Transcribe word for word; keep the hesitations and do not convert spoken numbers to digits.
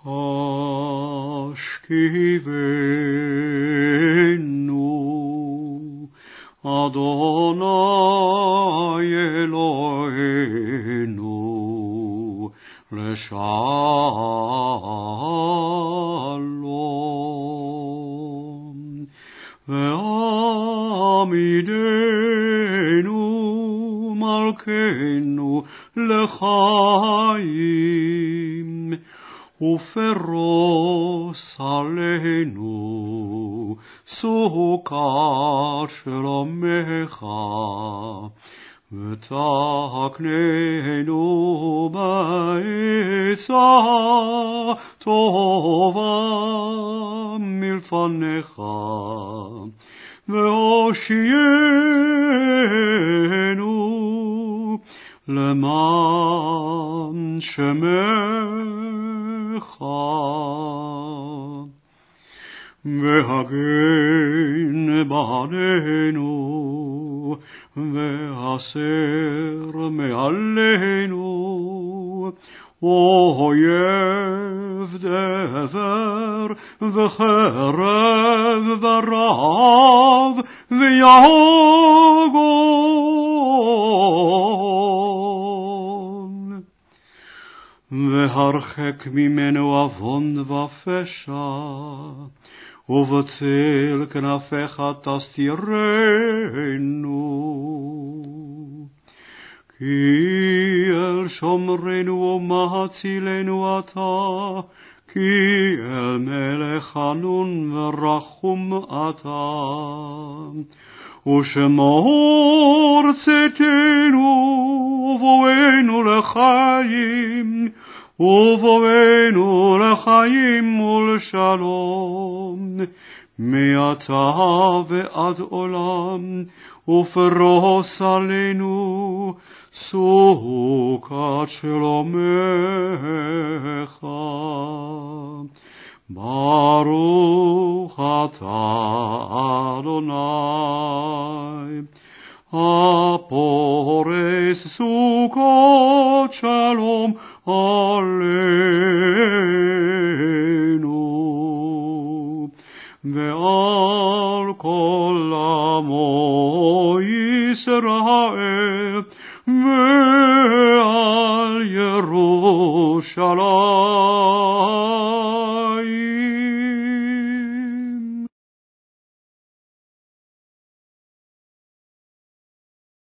השכיבנו, אדוני אלוהינו, לשלום. ועמידנו מלכנו לחיים, ופרוס עלינו סוכת שלומך, ותקננו בעצה טובה מלפניך, והושיענו למען שמך. והגן בעדנו, והסר מעלינו אויב דבר וחרב ורעב ויגון, והרחק ממנו עוון ופשע, ובצל כנפיך תסתירנו. כי אל שומרנו ומהצילנו אתה, כי אל מלך חנון ורחום אתה, ושמור צאתנו ובואנו לחיים, ובואנו לחיים ולשלום, מעתה ועד עולם, ופרוס עלינו סוכת שלומך. ברוך אתה אדוני, הפורס סוכות שלום עלינו, ועל כל עמו ישראל, ועל ירושלים